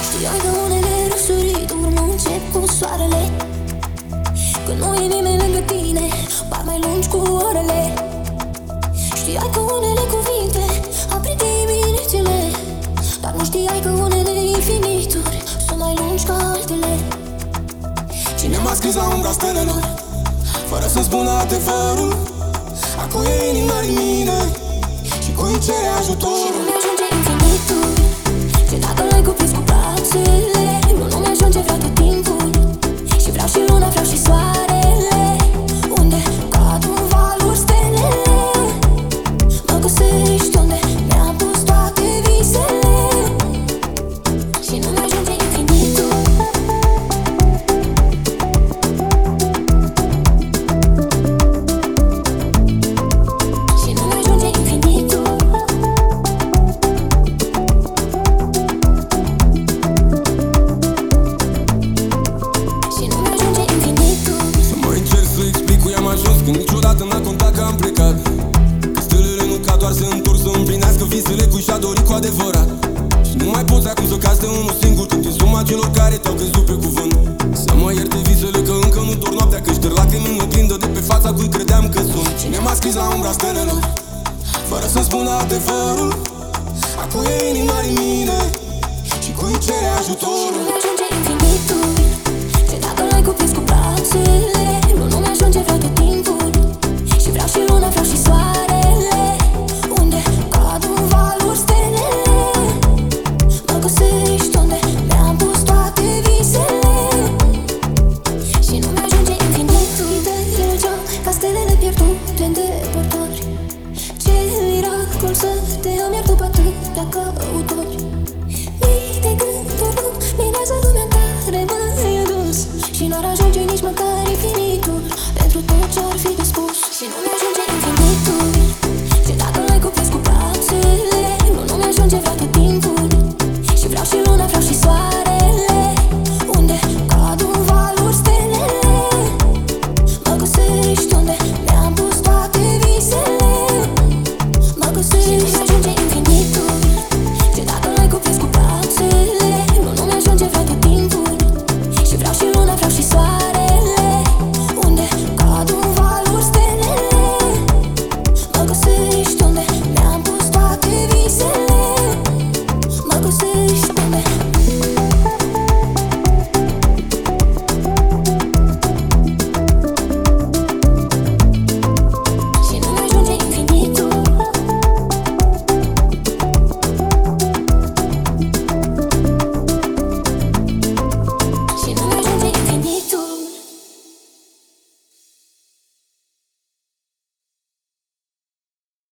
Știai că unele răsărituri nu încep cu soarele, că nu e nimeni lângă tine, par mai lungi cu orele. Știai că unele cuvinte aprind diminețile, dar nu știai că unele infinituri sunt mai lungi ca altele. Cine m-a scris la umbra stelelor, fără să-mi spună adevărul? Acum e inima din mine și cui cere ajutor. Și nu mi-ajunge infinitul, și dacă l-ai cuprins cu brațele, nu mi-ajunge, vreau tot timpul. Și vreau și luna, vreau și soarele, unde cad în valuri stelele. Mă găsești unde mi-am pus toate visele. Și nu mi-ajunge infinitul. Și nu mi-ajunge infinitul. Și nu mi-ajunge infinitul. Să mai încerc să explic cum am ajuns, când niciodată n-a contat că am plecat. Că stelele nu ca doar să întorc, să împlinească visele cui și-a dorit cu adevărat. Și nu mai poți acum să cazi de unul singur, când e suma celor care te-au căzut pe cuvânt. Să mă ierte visele că încă nu dor noaptea, că șterg lacrimi în oglindă de pe fața cui credeam că sunt. Cine m-a scris la umbra stelelor, fără să-mi spună adevărul? Acum e inima din mine și cui cere ajutorul.